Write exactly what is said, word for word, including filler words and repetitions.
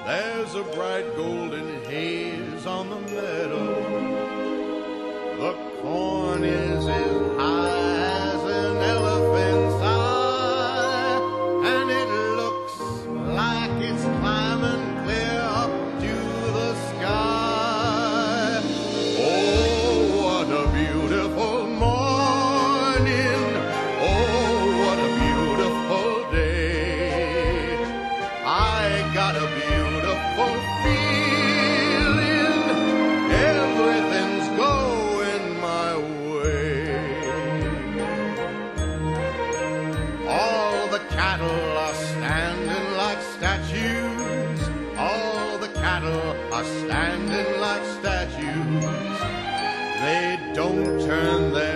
There's a bright golden haze on the meadow. The corn is as high as an elephant's eye, and it looks like it's climbing clear up to the sky. Oh, what a beautiful morning. Oh, what a beautiful day. I got a beautiful feeling. Everything's going my way. All the cattle are standing like statues. All the cattle are standing like statues. They don't turn their